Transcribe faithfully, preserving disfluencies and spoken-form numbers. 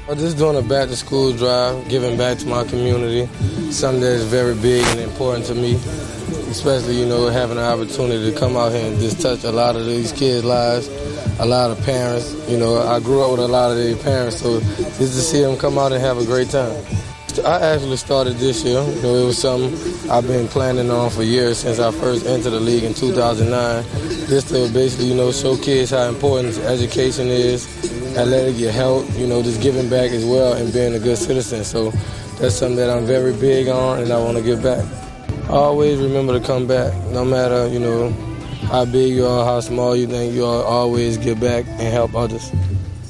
I'm just doing a back-to-school drive, giving back to my community, something that is very big and important to me, especially, you know, having the opportunity to come out here and just touch a lot of these kids' lives, a lot of parents. You know, I grew up with a lot of their parents, so just to see them come out and have a great time. I actually started this year. You know, it was something I've been planning on for years since I first entered the league in two thousand nine. Just to basically, you know, show kids how important education is, athletic, your health, you know, just giving back as well and being a good citizen. So that's something that I'm very big on and I want to give back. Always remember to come back, no matter, you know, how big you are, how small you think you are, always give back and help others.